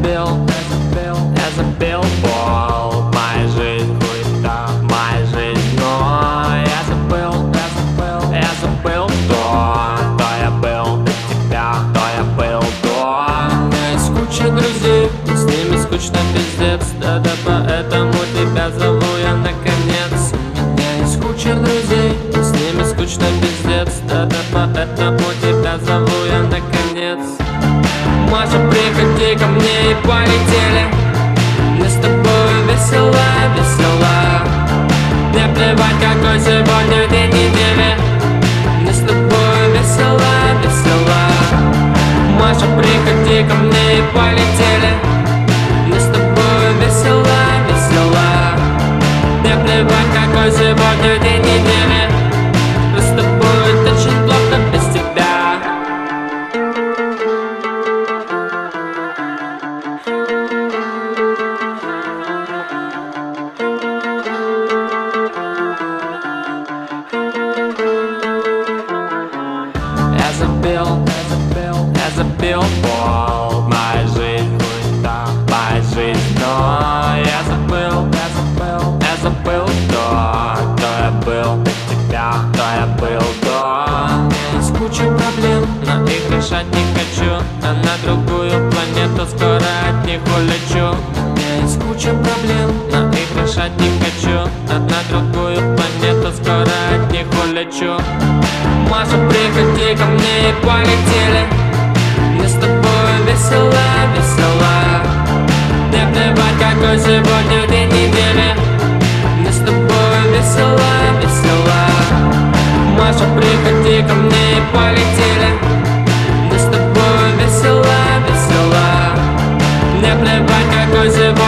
забил пол. Моя жизнь хуета, моя жизнь дно. Я забыл, кто я был до тебя, кто я был до. У меня есть куча друзей, с ними скучно пиздец. Да-да, поэтому тебя зову я наконец. У меня есть куча друзей, с ними скучно пиздец. Да-да, поэтому тебя зову я наконец. Маша, приходи ко мне и полетели. Мы с тобой весело, весело. Мне плевать, какой сегодня день недели. Мы с тобой весело, весело. Маша, приходи ко мне и полетели. Мы с тобой весело, весело. Мне плевать, какой сегодня день недели. Мы с тобой очень плохо без тебя. Я забил пол. Моя жизнь хуета, моя жизнь дно. Я забыл, кто я был до тебя, кто я был до. У меня есть куча проблем, но их решать не хочу. А на другую планету скоро от них улечу. У меня есть куча проблем, но их решать не хочу. А на другую планету скоро от них улечу. Маша, приходи ко мне и полетели. Мы с тобой весело, весело. Мне плевать, какой сегодня день недели. Мы с тобой весело, весело. Маша, приходи ко мне и полетели. Мы с тобой весело, весело. Мне плевать, какой сегодня